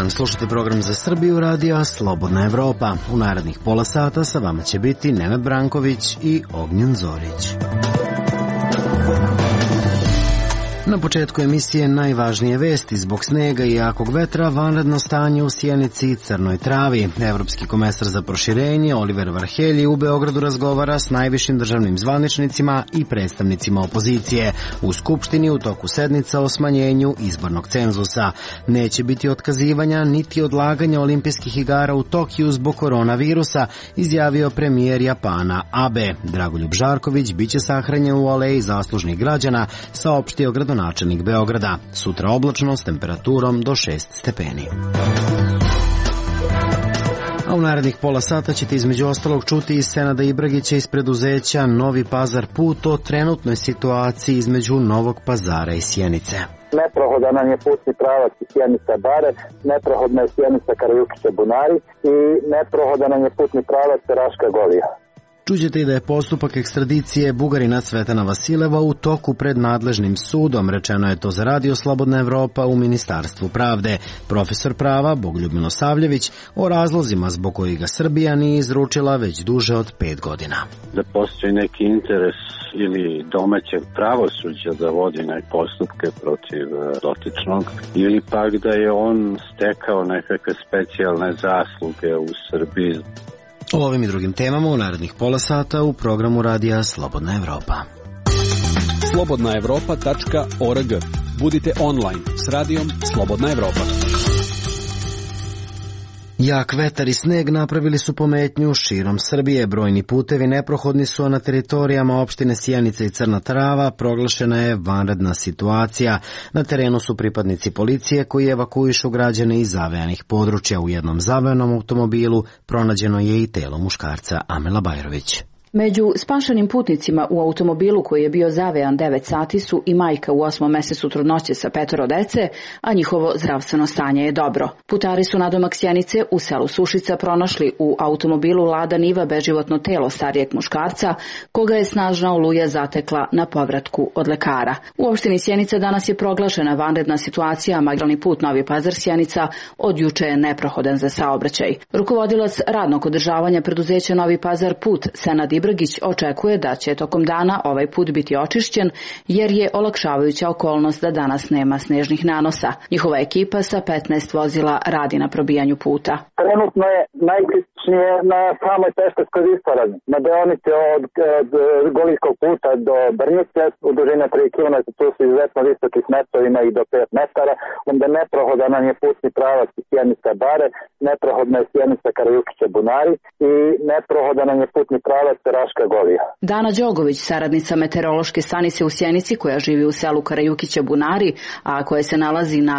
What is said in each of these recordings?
dan, slušajte program za Srbiju radija Slobodna Evropa. U narednih pola sata sa vama će biti Nenad Branković i Ognjen Zorić. Na početku emisije najvažnije vesti. Zbog snega i jakog vetra vanredno stanje u Sjenici i Crnoj Travi. Evropski komesar za proširenje Oliver Varhelyi u Beogradu razgovara s najvišim državnim zvaničnicima i predstavnicima opozicije. U Skupštini u toku sednica o smanjenju izbornog cenzusa. Neće biti otkazivanja niti odlaganja olimpijskih igara u Tokiju zbog koronavirusa, izjavio premijer Japana Abe. Dragoljub Žarković biće sahranjen u aleji zaslužnih građana, saopštio gradonačelnik Beograda. Sutra oblačno s temperaturom do 6 stepeni. A u narednih pola sata ćete između ostalog čuti iz Senada Ibragića iz preduzeća Novi Pazar Put o trenutnoj situaciji između Novog Pazara i Sjenice. Neprohodan nam je putni pravac Sjenica-Bare, neprohodna je Sjenica-Karajukića-Bunari i neprohodan nam je putni pravac Raška-Golija. Čućete i da je postupak ekstradicije Bugarina Cvetana Vasileva u toku pred nadležnim sudom, rečeno je to za Radio Slobodna Evropa u Ministarstvu pravde. Profesor prava Bogoljub Milosavljević o razlozima zbog kojih ga Srbija nije izručila već duže od 5 godina. Da postoji neki interes ili domaćeg pravosuđa da vodi neke postupke protiv dotičnog, ili pak da je on stekao nekakve specijalne zasluge u Srbiji. O ovim i drugim temama u narednih pola sata u programu radija Slobodna Evropa. slobodnaevropa.org. Budite online s radijom Slobodna Evropa. Jak vetar i sneg napravili su pometnju širom Srbije. Brojni putevi neprohodni su, a na teritorijama opštine Sjenica i Crna Trava proglašena je vanredna situacija. Na terenu su pripadnici policije koji evakuišu građane iz zavejanih područja. U jednom zavejanom automobilu pronađeno je i telo muškarca. Amela Bajrović. Među spašenim putnicima u automobilu koji je bio zavejan 9 sati su i majka u 8. mesecu trudnoće sa 5 dece, a njihovo zdravstveno stanje je dobro. Putari su nadomak Sjenice u selu Sušica pronašli u automobilu Lada Niva beživotno telo starijeg muškarca, koga je snažna oluja zatekla na povratku od lekara. U opštini Sjenica danas je proglašena vanredna situacija, a magistralni put Novi Pazar Sjenica od juče je neprohodan za saobraćaj. Rukovodilac radnog održavanja preduzeća Novi Pazar Put Senad Ibragić očekuje da će tokom dana ovaj put biti očišćen, jer je olakšavajuća okolnost da danas nema snežnih nanosa. Njihova ekipa sa 15 vozila radi na probijanju puta. Trenutno je najkritičnije na samoj Pešterskoj visoravni. Na deonici od Golijskog puta do Brnjice, u dužine 3 km, tu su izuzetno visoki smetovima i do 5 metara, onda neprohodan nam je putni pravac Sjenica-Bare, neprohodna je Sjenica-Karajukića-Bunari i neprohodan nam je putni pravac Raška-Golija. Dana Đogović, saradnica meteorološke stanice u Sjenici koja živi u selu Karajukića-Bunari, a koja se nalazi na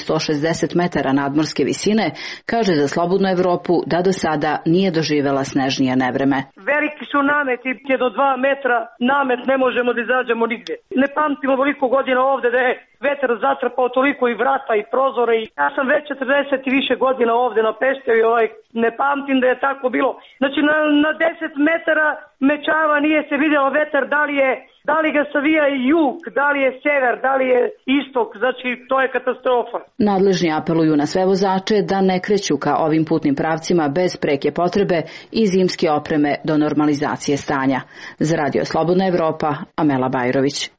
1160 metara nadmorske visine, kaže za Slobodnu Evropu da do sada nije doživela snežnije nevreme. Veliki su nameti, do 2 metra namet, ne možemo da izađemo nigde. Ne pamtimo toliko godina ovde da je vetar zatrpao toliko i vrata i prozore. Ja sam već 40 i više godina ovde na Pešteru i ne pamtim da je tako bilo. Znači na 10 metara mečava nije se vidjelo vetar, da li ga savija jug, da li je sever, da li je istok, znači to je katastrofa. Nadležni apeluju na sve vozače da ne kreću ka ovim putnim pravcima bez preke potrebe i zimske opreme do normalizacije stanja. Za Radio Slobodna Evropa, Amela Bajrović.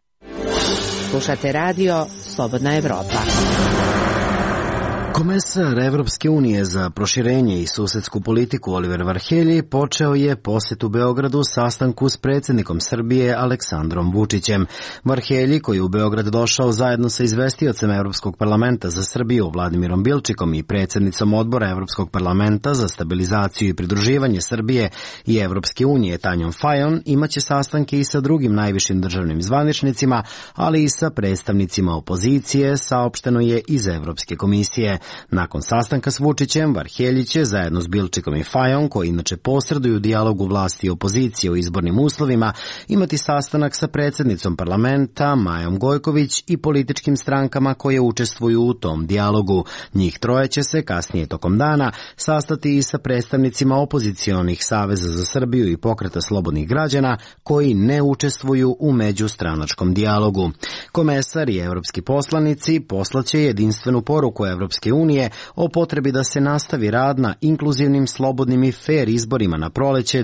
Slušate radio Slobodna Evropa. Komesar Evropske unije za proširenje i susedsku politiku Oliver Varhelyi počeo je posjetu Beogradu sastanku s predsjednikom Srbije Aleksandrom Vučićem. Varhelyi, koji je u Beograd došao zajedno sa izvestiocem Evropskog parlamenta za Srbiju Vladimirom Bilčikom i predsjednicom odbora Evropskog parlamenta za stabilizaciju i pridruživanje Srbije i Evropske unije Tanjom Fajon, imaće sastanke i sa drugim najvišim državnim zvaničnicima, ali i sa predstavnicima opozicije, saopšteno je iz Evropske komisije. Nakon sastanka s Vučićem, Varhelyi će zajedno s Bilčikom i Fajon, koji inače posreduju u dijalogu vlasti i opozicije o izbornim uslovima, imati sastanak sa predsjednicom parlamenta Majom Gojković i političkim strankama koje učestvuju u tom dijalogu. Njih troje će se kasnije tokom dana sastati i sa predstavnicima opozicionih Saveza za Srbiju i Pokreta slobodnih građana koji ne učestvuju u međustranačkom dijalogu. Komesar i evropski poslanici poslaće jedinstvenu poruku Evropske Evropske unije o potrebi da se nastavi rad na inkluzivnim, slobodnim i fair izborima na proleće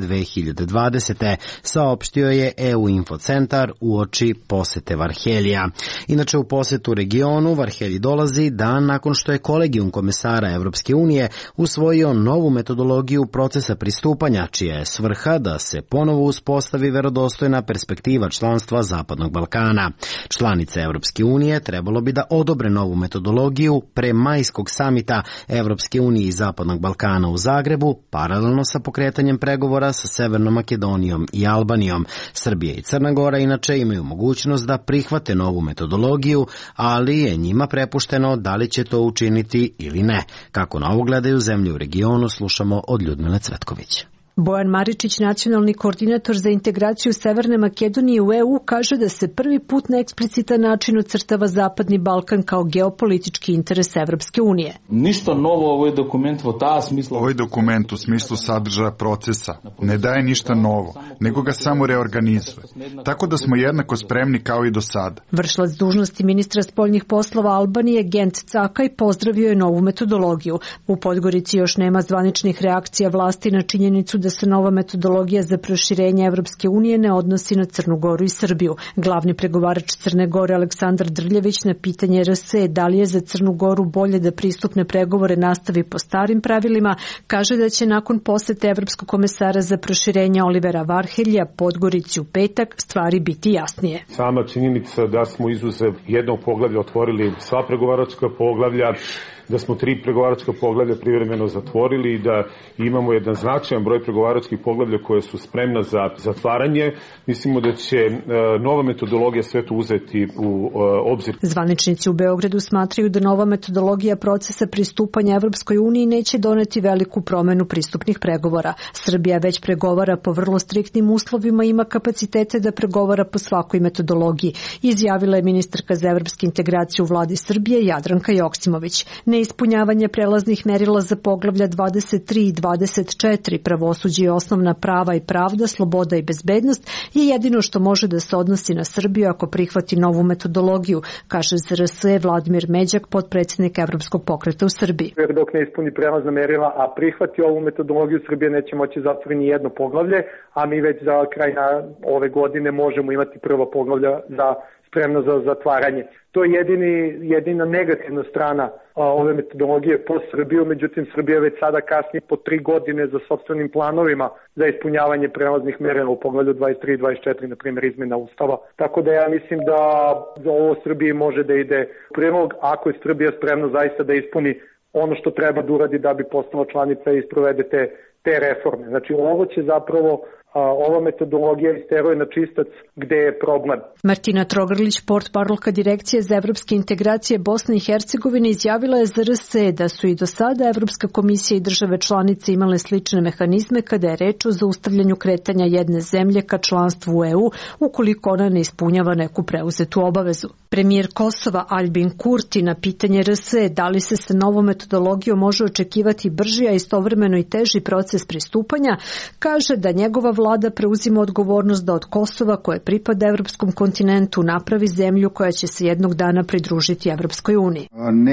2020. saopštio je EU Infocentar uoči posete Varhelija. Inače, u posetu regionu Varhelji dolazi dan nakon što je kolegijum komesara Evropske unije usvojio novu metodologiju procesa pristupanja, čija je svrha da se ponovo uspostavi verodostojna perspektiva članstva Zapadnog Balkana. Članice Evropske unije trebalo bi da odobre novu metodologiju pre majskog samita Evropske unije i Zapadnog Balkana u Zagrebu, paralelno sa pokretanjem pregovora sa Severnom Makedonijom i Albanijom. Srbija i Crna Gora inače imaju mogućnost da prihvate novu metodologiju, ali je njima prepušteno da li će to učiniti ili ne. Kako na ovo gledaju zemlje u regionu, slušamo od Ljudmile Cvetković. Bojan Maričić, nacionalni koordinator za integraciju Severne Makedonije u EU, kaže da se prvi put na eksplicitan način ocrtava Zapadni Balkan kao geopolitički interes Evropske unije. Ništa novo ovaj dokument u ta smislu. Ovaj dokument u smislu sadržaja procesa ne daje ništa novo, nego ga samo reorganizuje. Tako da smo jednako spremni kao i do sada. Vršilac dužnosti ministra spoljnih poslova Albanije Gent Cakaj pozdravio je novu metodologiju. U Podgorici još nema zvaničnih reakcija vlasti na činjenicu da se nova metodologija za proširenje Evropske unije ne odnosi na Crnu Goru i Srbiju. Glavni pregovarač Crne Gore Aleksandar Drljević na pitanje RS da li je za Crnu Goru bolje da pristupne pregovore nastavi po starim pravilima, kaže da će nakon posete Evropskog komesara za proširenje Olivera Varhelja Podgorici u petak stvari biti jasnije. Sama činjenica da smo izuzev jednog poglavlja otvorili sva pregovaračka poglavlja, da smo 3 pregovaračka poglavlja privremeno zatvorili i da imamo jedan značajan broj pregovaračkih poglavlja koje su spremna za zatvaranje. Mislimo da će nova metodologija sve to uzeti u obzir. Zvaničnici u Beogradu smatraju da nova metodologija procesa pristupanja Evropskoj uniji neće doneti veliku promenu pristupnih pregovora. Srbija već pregovara po vrlo striktnim uslovima i ima kapacitete da pregovara po svakoj metodologiji, izjavila je ministarka za evropske integracije u vladi Srbije Jadranka Joksimović. Neispunjavanje prelaznih merila za poglavlja 23 i 24, pravosuđe i osnovna prava i pravda, sloboda i bezbednost, je jedino što može da se odnosi na Srbiju ako prihvati novu metodologiju, kaže ZRS Vladimir Međak, potpredsjednik Evropskog pokreta u Srbiji. Dok ne ispuni prelazna merila, a prihvati ovu metodologiju, Srbija neće moći zatvoriti ni jedno poglavlje, a mi već za kraj ove godine možemo imati prvo poglavlja spremno za zatvaranje. To je jedina negativna strana ove metodologije po Srbiju, međutim Srbija već sada kasni po 3 godine za sopstvenim planovima za ispunjavanje prelaznih merila u poglavlju 23 i 24, na primjer izmjena Ustava. Tako da ja mislim da za ovo Srbiji može da ide prilog ako je Srbija spremna zaista da ispuni ono što treba da uradi da bi postala članica i sprovede te reforme. Znači ovo će zapravo ova metodologija isteruje na čistac gde je problem. Martina Trogrlić, portparolka Direkcije za evropske integracije Bosne i Hercegovine, izjavila je za RS da su i do sada Evropska komisija i države članice imale slične mehanizme kada je reč o zaustavljanju kretanja jedne zemlje ka članstvu u EU ukoliko ona ne ispunjava neku preuzetu obavezu. Premijer Kosova Albin Kurti na pitanje RS da li se sa novom metodologijom može očekivati brži, a istovremeno i teži proces pristupanja, kaže da njegova vlada preuzima odgovornost da od Kosova, koje pripada evropskom kontinentu, napravi zemlju koja će se jednog dana pridružiti Evropskoj uniji.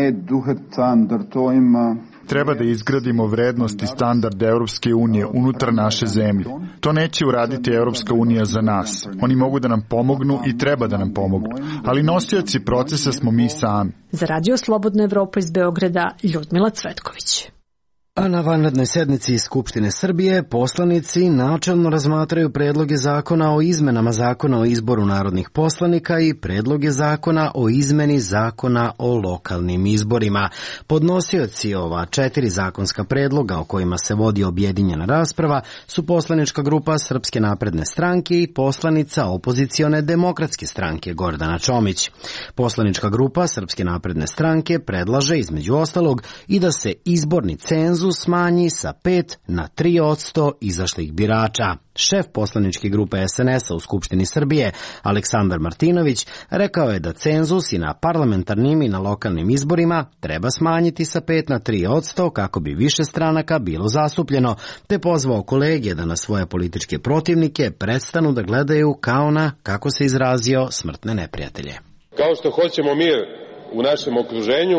Treba da izgradimo vrednost i standard Evropske unije unutar naše zemlje. To neće uraditi Evropska unija za nas. Oni mogu da nam pomognu i treba da nam pomognu. Ali nosioci procesa smo mi sami. Za Radio Slobodna Evropa iz Beograda, Ljudmila Cvetković. A na vanrednoj sednici Skupštine Srbije poslanici načelno razmatraju predloge zakona o izmenama zakona o izboru narodnih poslanika i predloge zakona o izmeni zakona o lokalnim izborima. Podnosioci ova 4 zakonska predloga o kojima se vodi objedinjena rasprava su poslanička grupa Srpske napredne stranke i poslanica opozicione Demokratske stranke Gordana Čomić. Poslanička grupa Srpske napredne stranke predlaže između ostalog i da se izborni cenzus smanji sa 5 na 3% izašlih birača. Šef poslaničke grupe SNS-a u Skupštini Srbije, Aleksandar Martinović, rekao je da cenzus i na parlamentarnim i na lokalnim izborima treba smanjiti sa 5 na 3% kako bi više stranaka bilo zastupljeno, te pozvao kolege da na svoje političke protivnike prestanu da gledaju kao na, kako se izrazio, smrtne neprijatelje. Kao što hoćemo mir u našem okruženju,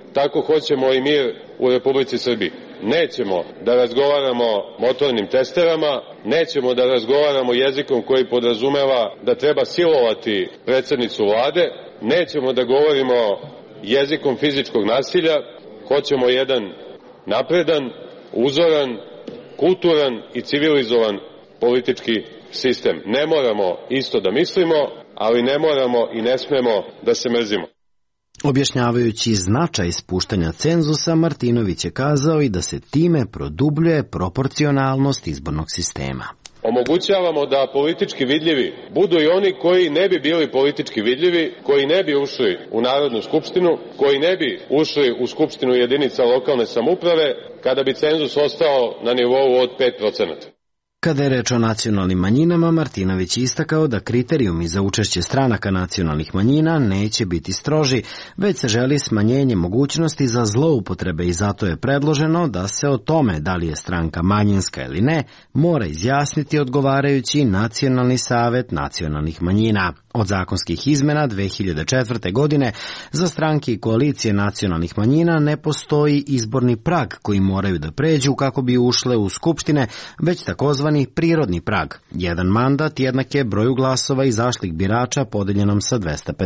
tako hoćemo i mir u Republici Srbiji. Nećemo da razgovaramo motornim testerama, nećemo da razgovaramo jezikom koji podrazumeva da treba silovati predsednicu vlade, nećemo da govorimo jezikom fizičkog nasilja, hoćemo jedan napredan, uzoran, kulturan i civilizovan politički sistem. Ne moramo isto da mislimo, ali ne moramo i ne smemo da se mrzimo. Objašnjavajući značaj spuštanja cenzusa, Martinović je kazao i da se time produbljuje proporcionalnost izbornog sistema. Omogućavamo da politički vidljivi budu i oni koji ne bi bili politički vidljivi, koji ne bi ušli u Narodnu skupštinu, koji ne bi ušli u skupštinu jedinica lokalne samouprave kada bi cenzus ostao na nivou od 5%. Kada je reč o nacionalnim manjinama, Martinović je istakao da kriterijumi za učešće stranaka nacionalnih manjina neće biti stroži, već se želi smanjenje mogućnosti za zloupotrebe i zato je predloženo da se o tome da li je stranka manjinska ili ne mora izjasniti odgovarajući Nacionalni savet nacionalnih manjina. Od zakonskih izmena 2004. godine za stranke i koalicije nacionalnih manjina ne postoji izborni prag koji moraju da pređu kako bi ušle u skupštine, već takozvani prirodni prag. Jedan mandat jednak je broju glasova izašlih birača podeljenom sa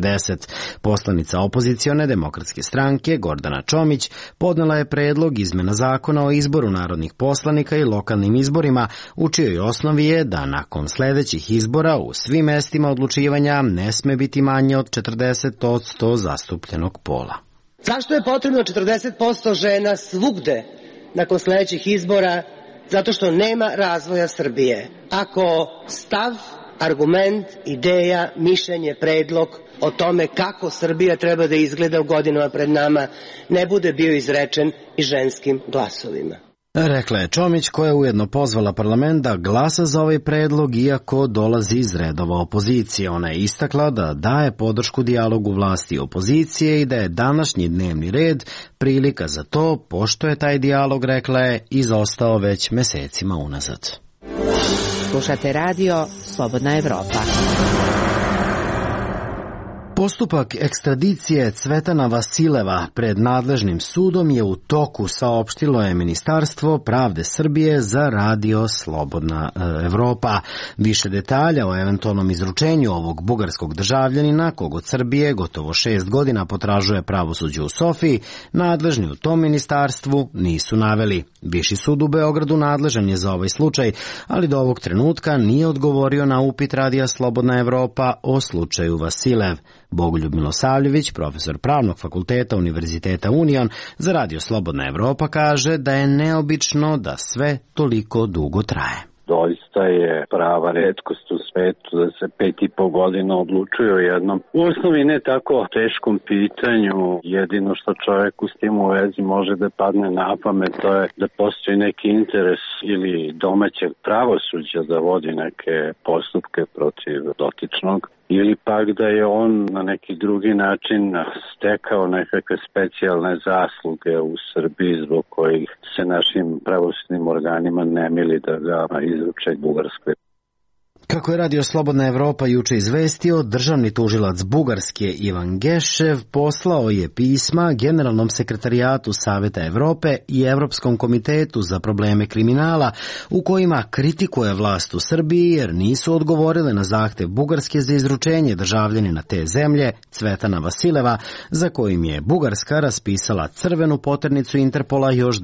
250. Poslanica opozicione demokratske stranke Gordana Čomić podnela je predlog izmena zakona o izboru narodnih poslanika i lokalnim izborima, u čijoj osnovi je da nakon sledećih izbora u svim mestima odlučivanja ne sme biti manje od 40% zastupljenog pola. Zašto je potrebno 40% žena svugde nakon sledećih izbora? Zato što nema razvoja Srbije. Ako stav, argument, ideja, mišljenje, predlog o tome kako Srbija treba da izgleda u godinama pred nama ne bude bio izrečen i ženskim glasovima. Rekla je Čomić, koja je ujedno pozvala parlament da glasa za ovaj predlog iako dolazi iz redova opozicije. Ona je istakla da daje podršku dijalogu vlasti i opozicije i da je današnji dnevni red prilika za to, pošto je taj dijalog, rekla je, izostao već mesecima unazad. Slušate radio Slobodna Evropa. Postupak ekstradicije Cvetana Vasileva pred nadležnim sudom je u toku, saopštilo je Ministarstvo pravde Srbije za radio Slobodna Evropa. Više detalja o eventualnom izručenju ovog bugarskog državljanina, kog od Srbije gotovo 6 godina potražuje pravosuđe u Sofiji, nadležni u tom ministarstvu nisu naveli. Viši sud u Beogradu nadležan je za ovaj slučaj, ali do ovog trenutka nije odgovorio na upit radija Slobodna Evropa o slučaju Vasilev. Bogoljub Milosavljević, profesor Pravnog fakulteta Univerziteta Union, za radio Slobodna Evropa kaže da je neobično da sve toliko dugo traje. Doista je prava retkost u svetu da se 5,5 godina odlučuje o jednom u osnovi ne tako teškom pitanju. Jedino što čoveku s tim u vezi može da padne na pamet, to je da postoji neki interes ili domaćeg pravosuđa da vodi neke postupke protiv dotičnog, ili pak da je on na neki drugi način stekao nekakve specijalne zasluge u Srbiji zbog kojih se našim pravosudnim organima ne mili da ga izruče Bugarskoj. Kako je radio Slobodna Evropa juče izvestio, državni tužilac Bugarske Ivan Gešev poslao je pisma Generalnom sekretarijatu Saveta Evrope i Evropskom komitetu za probleme kriminala u kojima kritikuje vlast u Srbiji jer nisu odgovorile na zahtev Bugarske za izručenje državljanina te zemlje Cvetana Vasileva, za kojim je Bugarska raspisala crvenu poternicu Interpola još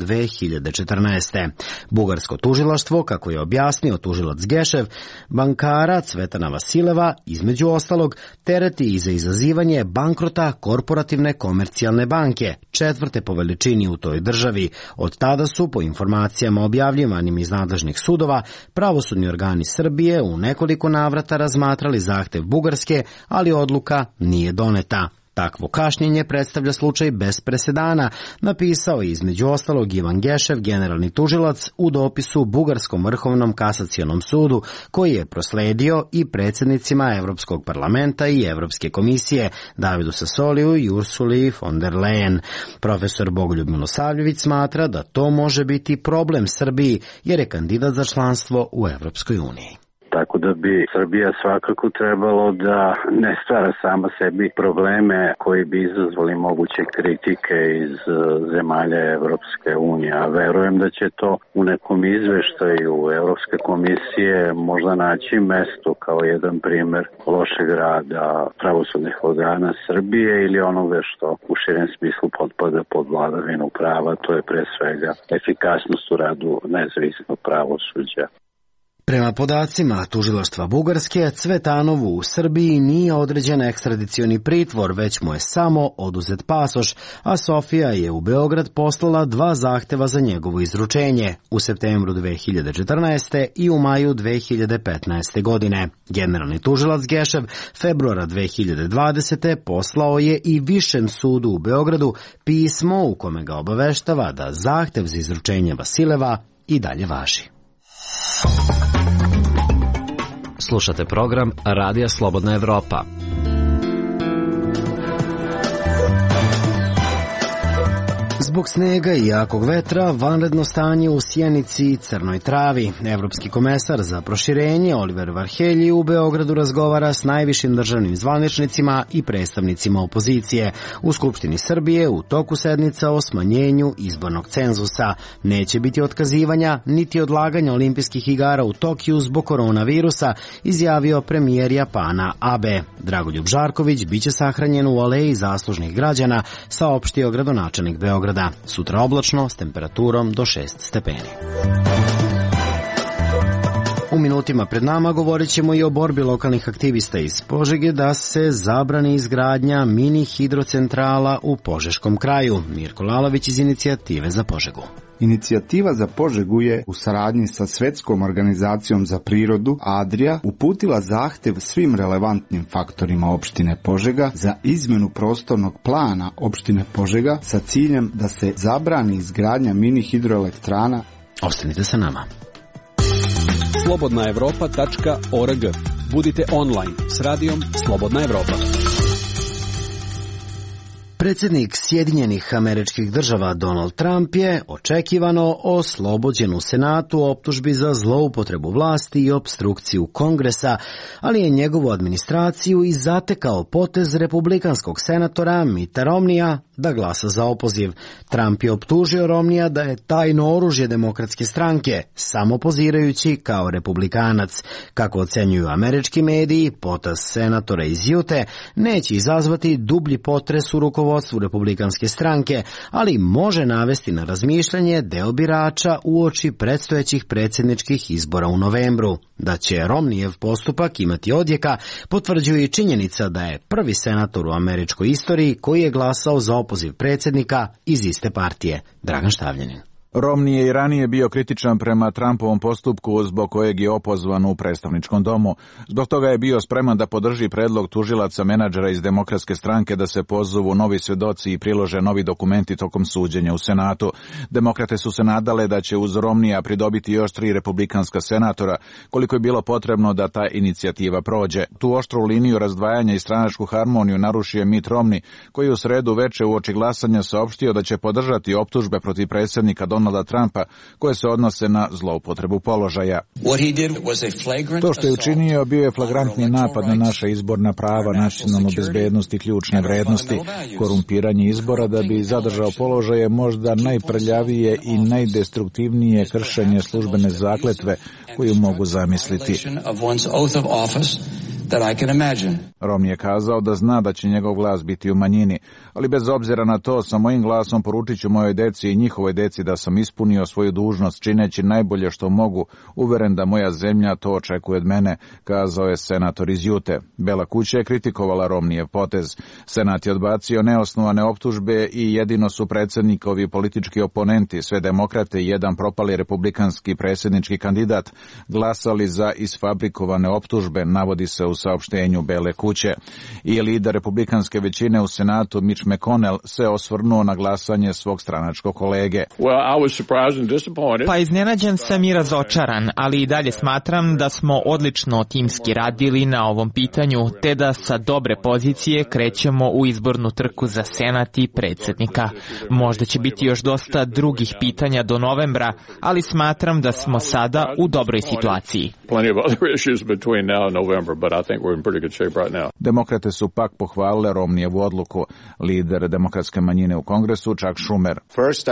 2014. Bugarsko tužilaštvo, kako je objasnio tužilac Gešev, bankara Cvetana Vasileva, između ostalog, tereti i za izazivanje bankrota Korporativne komercijalne banke, 4. po veličini u toj državi. Od tada su, po informacijama objavljivanim iz nadležnih sudova, pravosudni organi Srbije u nekoliko navrata razmatrali zahtev Bugarske, ali odluka nije doneta. Takvo kašnjenje predstavlja slučaj bez presedana, napisao je između ostalog Ivan Gešev, generalni tužilac, u dopisu Bugarskom vrhovnom kasacionom sudu, koji je prosledio i predsjednicima Evropskog parlamenta i Evropske komisije, Davidu Sassoliju i Ursuli von der Leyen. Profesor Bogoljub Milosavljević smatra da to može biti problem Srbiji, jer je kandidat za članstvo u Evropskoj uniji. Tako da bi Srbija svakako trebalo da ne stvara sama sebi probleme koji bi izazvali moguće kritike iz zemalja Evropske unije. A verujem da će to u nekom izveštaju Evropske komisije možda naći mesto kao jedan primer lošeg rada pravosudnih organa Srbije ili onoga što u širem smislu potpada pod vladavinu prava, to je pre svega efikasnost u radu nezavisnog pravosuđa. Prema podacima tužilaštva Bugarske, Cvetanovu u Srbiji nije određen ekstradicioni pritvor, već mu je samo oduzet pasoš, a Sofija je u Beograd poslala 2 zahteva za njegovo izručenje u septembru 2014. i u maju 2015. godine. Generalni tužilac Gešev februara 2020. poslao je i Višem sudu u Beogradu pismo u kome ga obaveštava da zahtev za izručenje Vasileva i dalje važi. Slušate program Radija Slobodna Evropa. Zbog snega i jakog vetra, vanredno stanje u Sjenici i Crnoj Travi. Evropski komesar za proširenje Oliver Varhelyi u Beogradu razgovara s najvišim državnim zvaničnicima i predstavnicima opozicije. U Skupštini Srbije u toku sednica o smanjenju izbornog cenzusa. Neće biti otkazivanja niti odlaganja olimpijskih igara u Tokiju zbog koronavirusa, izjavio premijer Japana Abe. Dragoljub Žarković biće sahranjen u aleji zaslužnih građana, saopštio gradonačelnik Beograda. Sutra oblačno s temperaturom do 6 stepeni. U minutima pred nama govorit ćemo i o borbi lokalnih aktivista iz Požege da se zabrani izgradnja mini hidrocentrala u Požeškom kraju. Mirko Lalović iz Inicijative za Požegu. Inicijativa za Požegu je u saradnji sa Svetskom organizacijom za prirodu Adria uputila zahtev svim relevantnim faktorima opštine Požega za izmenu prostornog plana opštine Požega sa ciljem da se zabrani izgradnja mini hidroelektrana. Ostanite sa nama. slobodnaevropa.org. Budite online s radijom Slobodna Evropa. Predsjednik Sjedinjenih Američkih Država Donald Trump je očekivano oslobođen u Senatu optužbi za zloupotrebu vlasti i opstrukciju Kongresa, ali je njegovu administraciju i zatekao potez republikanskog senatora Mitta Romneya da glasa za opoziv. Trump je optužio Romneya da je tajno oružje demokratske stranke, samo pozirajući kao republikanac. Kako ocenjuju američki mediji, potez senatora iz Jute neće izazvati dublji potres u rukovodstvu republikanske stranke, ali može navesti na razmišljanje deo birača uoči predstojećih predsjedničkih izbora u novembru. Da će Romneyev postupak imati odjeka potvrđuje i činjenica da je prvi senator u američkoj istoriji koji je glasao za opoziv predsjednika iz iste partije. Dragan Štavljanin. Romney je i ranije bio kritičan prema Trumpovom postupku zbog kojeg je opozvan u predstavničkom domu. Zbog toga je bio spreman da podrži predlog tužilaca menadžera iz Demokratske stranke da se pozovu novi svedoci i prilože novi dokumenti tokom suđenja u Senatu. Demokrate su se nadale da će uz Romneya pridobiti još 3 republikanska senatora, koliko je bilo potrebno da ta inicijativa prođe. Tu oštru liniju razdvajanja i stranačku harmoniju narušio je Mitt Romney, koji u sredu veče uoči glasanja saopštio da će podržati optužbe protiv predsjednika Donalda Trumpa koje se odnose na zloupotrebu položaja. To što je učinio bio je flagrantni napad na naša izborna prava, nacionalnu bezbednost i ključne vrednosti. Korumpiranje izbora da bi zadržao položaje možda najprljavije i najdestruktivnije kršenje službene zakletve koju mogu zamisliti. Romney je kazao da zna da će njegov glas biti u manjini, ali bez obzira na to sa mojim glasom poručit ću mojoj deci i njihovoj deci da sam ispunio svoju dužnost čineći najbolje što mogu, uveren da moja zemlja to očekuje od mene, kazao je senator iz Jute. Bela kuća je kritikovala Romneyev potez. Senat je odbacio neosnovane optužbe i jedino su predsjednikovi politički oponenti, sve demokrate i jedan propali republikanski predsjednički kandidat, glasali za isfabrikovane optužbe, navodi se u saopštenju Bele kuće. I lider republikanske većine u Senatu Mitch McConnell se osvrnuo na glasanje svog stranačkog kolege. Pa iznenađen sam i razočaran, ali i dalje smatram da smo odlično timski radili na ovom pitanju, te da sa dobre pozicije krećemo u izbornu trku za senat i predsjednika. Možda će biti još dosta drugih pitanja do novembra, ali smatram da smo sada u dobroj situaciji. Demokrate su pak pohvalile Romnijevu odluku. Lider demokratske manjine u Kongresu, Chuck Schumer.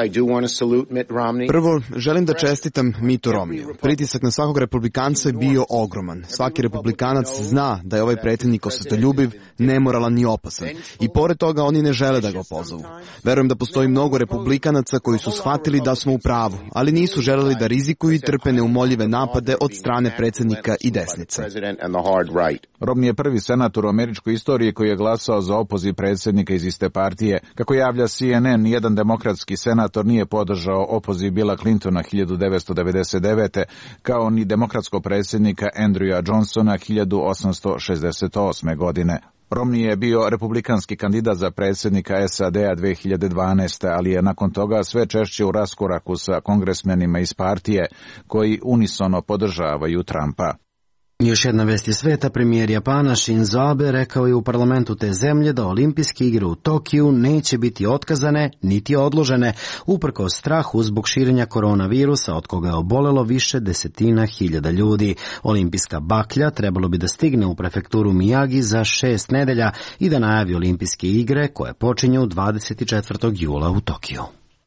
Prvo, želim da čestitam Mittu Romniju. Pritisak na svakog republikanca je bio ogroman. Svaki republikanac zna da je ovaj predsjednik osvetoljubiv, nemoralan i opasan. I pored toga oni ne žele da ga opozovu. Verujem da postoji mnogo republikanaca koji su shvatili da smo u pravu, ali nisu želeli da rizikuju i trpe neumoljive napade od strane predsjednika i desnice. Romney je prvi senator u američkoj istoriji koji je glasao za opoziv predsjednika iz iste partije. Kako javlja CNN, nijedan demokratski senator nije podržao opoziv Billa Clintona 1999. kao ni demokratskog predsjednika Andrewa Johnsona 1868. godine. Romney je bio republikanski kandidat za predsjednika SAD-a 2012. ali je nakon toga sve češće u raskoraku sa kongresmenima iz partije koji unisono podržavaju Trumpa. Još jedna vest iz sveta, premijer Japana Shinzo Abe rekao je u parlamentu te zemlje da olimpijske igre u Tokiju neće biti otkazane niti odložene, uprkos strahu zbog širenja koronavirusa od koga je obolelo više desetina hiljada ljudi. Olimpijska baklja trebalo bi da stigne u prefekturu Miyagi za 6 nedelja i da najavi olimpijske igre koje počinju 24. jula u Tokiju.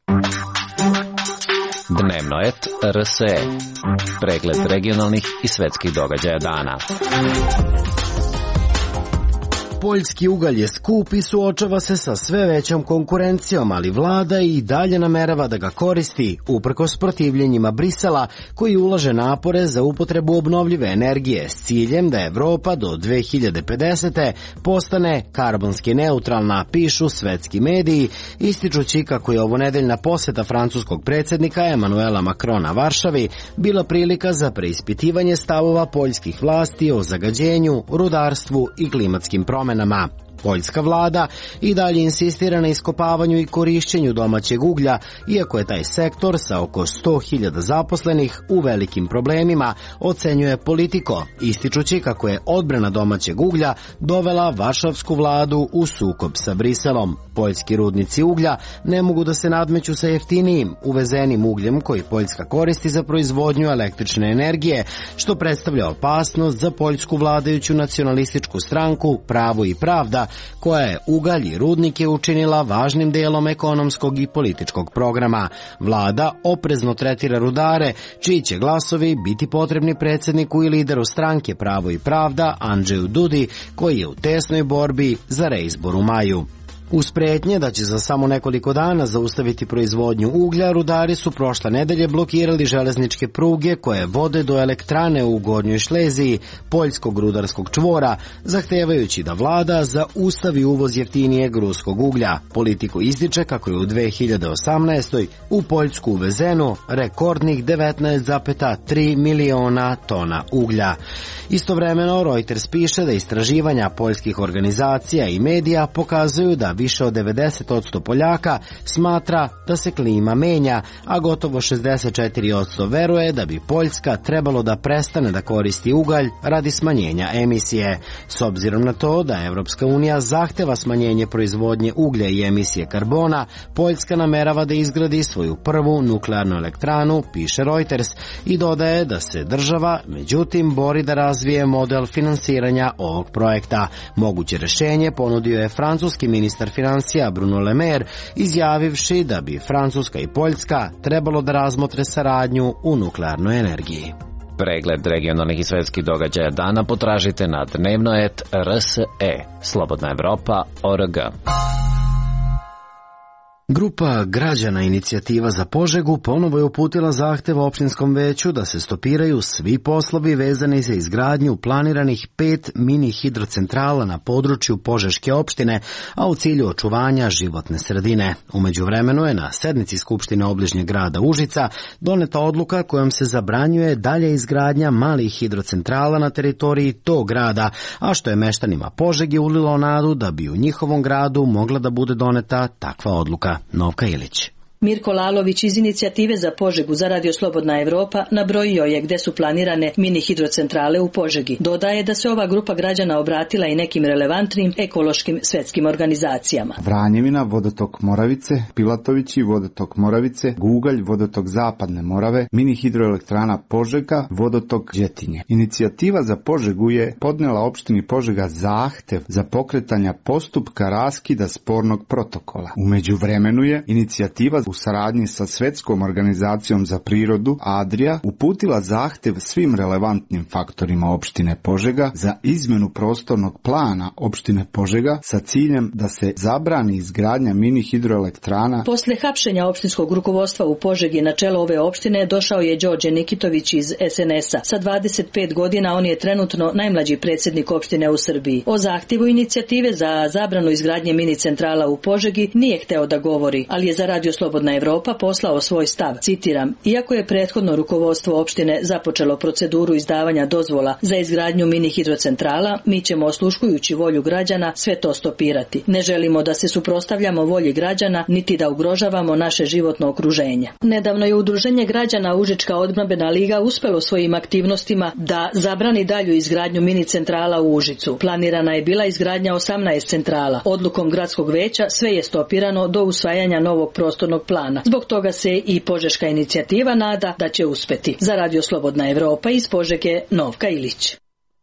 Dnevnoet RSE. Pregled regionalnih i svetskih događaja dana. Poljski ugalj je skup i suočava se sa sve većom konkurencijom, ali vlada i dalje namerava da ga koristi, uprkos protivljenjima Brisela, koji ulaže napore za upotrebu obnovljive energije s ciljem da Evropa do 2050. postane karbonski neutralna, pišu svetski mediji, ističući kako je ovonedeljna poseta francuskog predsjednika Emanuela Macrona Varšavi bila prilika za preispitivanje stavova poljskih vlasti o zagađenju, rudarstvu i klimatskim promenama. Poljska vlada i dalje insistira na iskopavanju i korišćenju domaćeg uglja, iako je taj sektor sa oko 100.000 zaposlenih u velikim problemima, ocenjuje Politico, ističući kako je odbrana domaćeg uglja dovela varšavsku vladu u sukob sa Briselom. Poljski rudnici uglja ne mogu da se nadmeću sa jeftinijim uvezenim ugljem koji Poljska koristi za proizvodnju električne energije, što predstavlja opasnost za poljsku vladajuću nacionalističku stranku Pravo i pravda, koja je ugalj i rudnike učinila važnim delom ekonomskog i političkog programa. Vlada oprezno tretira rudare, čiji će glasovi biti potrebni predsjedniku i lideru stranke Pravo i pravda Andžeju Dudi, koji je u tesnoj borbi za reizbor u maju. Uz pretnje da će za samo nekoliko dana zaustaviti proizvodnju uglja, rudari su prošle nedelje blokirali železničke pruge koje vode do elektrane u Gornjoj Šleziji, poljskog rudarskog čvora, zahtevajući da vlada zaustavi uvoz jeftinijeg ruskog uglja. Politico ističe kako je u 2018. u Poljsku uvezeno rekordnih 19,3 miliona tona uglja. Istovremeno, Reuters piše da istraživanja poljskih organizacija i medija pokazuju da više od 90% Poljaka smatra da se klima menja, a gotovo 64% veruje da bi Poljska trebalo da prestane da koristi ugalj radi smanjenja emisije. S obzirom na to da Evropska unija zahteva smanjenje proizvodnje uglja i emisije karbona, Poljska namerava da izgradi svoju prvu nuklearnu elektranu, piše Reuters, i dodaje da se država, međutim, bori da razvije model finansiranja ovog projekta. Moguće rešenje ponudio je francuski ministar financija Bruno Le Maire, izjavivši da bi Francuska i Poljska trebalo da razmotre saradnju u nuklearnoj energiji. Pregled regionalnih i svetskih događaja dana potražite na dnevnoet.rs.e. Slobodna Evropa.org. Grupa građana Inicijativa za Požegu ponovo je uputila zahtev opštinskom veću da se stopiraju svi poslovi vezani za izgradnju planiranih 5 mini hidrocentrala na području Požeške opštine, a u cilju očuvanja životne sredine. U međuvremenu je na sednici Skupštine obližnjeg grada Užica doneta odluka kojom se zabranjuje dalje izgradnja malih hidrocentrala na teritoriji tog grada, a što je meštanima Požege ulilo nadu da bi u njihovom gradu mogla da bude doneta takva odluka. Novka Ilić. Mirko Lalović iz Inicijative za Požegu za Radio Slobodna Evropa nabrojio je gde su planirane mini hidrocentrale u Požegi. Dodaje da se ova grupa građana obratila i nekim relevantnim ekološkim svetskim organizacijama. Vranjevina, vodotok Moravice, Pilatovići, vodotok Moravice, Gugalj, vodotok Zapadne Morave, mini hidroelektrana Požega, vodotok Đetinje. Inicijativa za Požegu je podnela opštini Požega zahtev za pokretanja postupka raskida spornog protokola. U međuvremenu je inicijativa u saradnji sa Svetskom organizacijom za prirodu Adria uputila zahtev svim relevantnim faktorima opštine Požega za izmenu prostornog plana opštine Požega sa ciljem da se zabrani izgradnja mini hidroelektrana. Posle hapšenja opštinskog rukovodstva u Požegi na čelo ove opštine došao je Đorđe Nikitović iz SNS-a. Sa 25 godina on je trenutno najmlađi predsjednik opštine u Srbiji. O zahtjevu inicijative za zabranu izgradnje mini centrala u Požegi nije hteo da govori, ali je za Radio Slobodna Evropa poslao svoj stav. Citiram: iako je prethodno rukovodstvo opštine započelo proceduru izdavanja dozvola za izgradnju mini hidrocentrala, mi ćemo, osluškujući volju građana, sve to stopirati. Ne želimo da se suprotstavljamo volji građana, niti da ugrožavamo naše životno okruženje. Nedavno je Udruženje građana Užička odbrambena liga uspelo svojim aktivnostima da zabrani dalju izgradnju mini centrala u Užicu. Planirana je bila izgradnja 18 centrala. Odlukom gradskog veća sve je stopirano do usvajanja novog prostornog plana. Zbog toga se i Požeška inicijativa nada da će uspeti. Za Radio Slobodna Evropa iz Požege, Novka Ilić.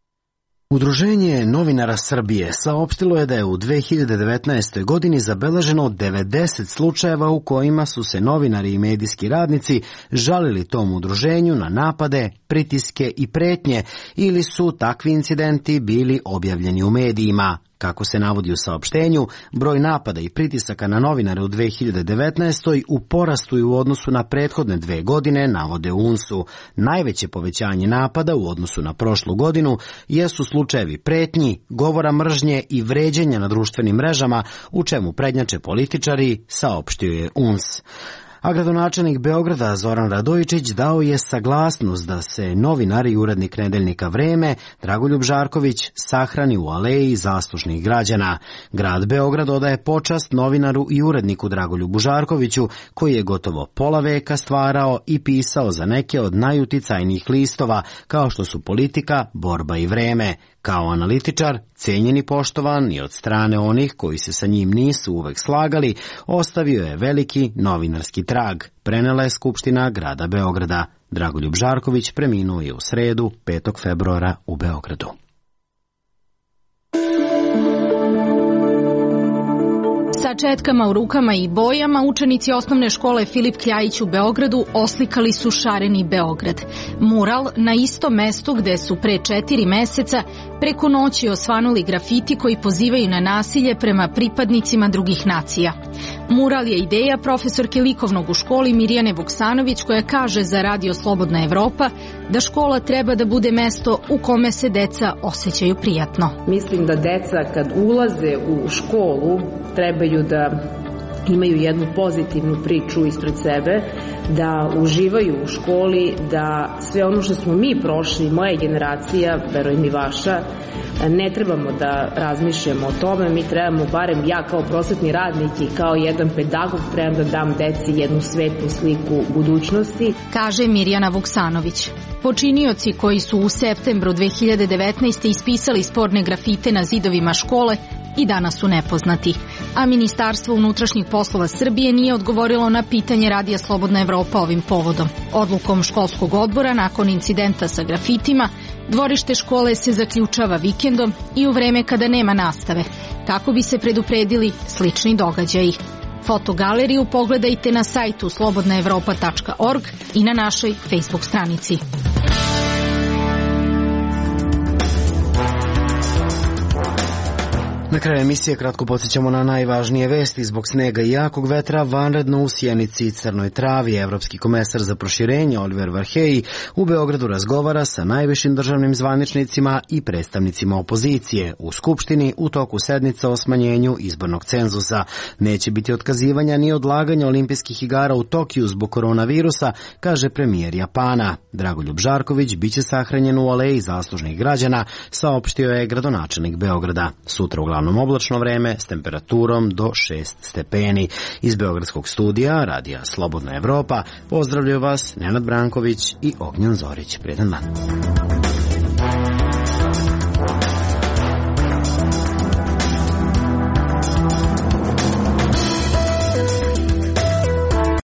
Udruženje novinara Srbije saopštilo je da je u 2019. godini zabeleženo 90 slučajeva u kojima su se novinari i medijski radnici žalili tom udruženju na napade, pritiske i pretnje ili su takvi incidenti bili objavljeni u medijima. Kako se navodi u saopštenju, broj napada i pritisaka na novinare u 2019. u porastu u odnosu na prethodne 2 godine, navode u UNS-u. Najveće povećanje napada u odnosu na prošlu godinu jesu slučajevi pretnji, govora mržnje i vređenja na društvenim mrežama, u čemu prednjače političari, saopštio je UNS. A gradonačelnik Beograda Zoran Radojičić dao je saglasnost da se novinar i urednik nedeljnika Vreme Dragoljub Žarković sahrani u aleji zaslužnih građana. Grad Beograd odaje počast novinaru i uredniku Dragoljubu Žarkoviću, koji je gotovo pola veka stvarao i pisao za neke od najuticajnijih listova, kao što su Politika, Borba i Vreme. Kao analitičar, cenjen i poštovan i od strane onih koji se sa njim nisu uvek slagali, ostavio je veliki novinarski trag, prenela je Skupština grada Beograda. Dragoljub Žarković preminuo je u sredu, 5. februara u Beogradu. Sa četkama u rukama i bojama učenici osnovne škole Filip Kljajić u Beogradu oslikali su šareni Beograd. Mural na istom mestu gde su pre 4 meseca preko noći osvanuli grafiti koji pozivaju na nasilje prema pripadnicima drugih nacija. Mural je ideja profesorke likovnog u školi Mirjane Vuksanović, koja kaže za Radio Slobodna Evropa da škola treba da bude mesto u kome se deca osjećaju prijatno. Mislim da deca kad ulaze u školu trebaju da imaju jednu pozitivnu priču ispred sebe, da uživaju u školi, da sve ono što smo mi prošli, moja generacija, verujem i vaša, ne trebamo da razmišljamo o tome, mi trebamo, barem ja kao prosvetni radnik i kao jedan pedagog, trebam da dam deci jednu svetlu sliku budućnosti. Kaže Mirjana Vuksanović. Počinioci koji su u septembru 2019. ispisali sporne grafite na zidovima škole i danas su nepoznati, a Ministarstvo unutrašnjih poslova Srbije nije odgovorilo na pitanje Radija Slobodna Evropa ovim povodom. Odlukom školskog odbora nakon incidenta sa grafitima, dvorište škole se zaključava vikendom i u vreme kada nema nastave, kako bi se predupredili slični događaji. Fotogaleriju pogledajte na sajtu slobodnaevropa.org i na našoj Facebook stranici. Na kraju emisije kratko podsjećamo na najvažnije vesti. Zbog snega i jakog vetra vanredno u Sjenici i Crnoj Travi. Evropski komesar za proširenje Oliver Varhelyi u Beogradu razgovara sa najvišim državnim zvaničnicima i predstavnicima opozicije. U Skupštini u toku sednice o smanjenju izbornog cenzusa. Neće biti otkazivanja ni odlaganja olimpijskih igara u Tokiju zbog koronavirusa, kaže premijer Japana. Dragoljub Žarković biće sahranjen u aleji zaslužnih građana, saopštio je gradonačelnik Beograda. Sutra uglavnom oblačno vreme s temperaturom do 6 stepeni. Iz Beogradskog studija radija Slobodna Evropa pozdravljaju vas Nenad Branković i Ognjan Zorić. Prijetan dan.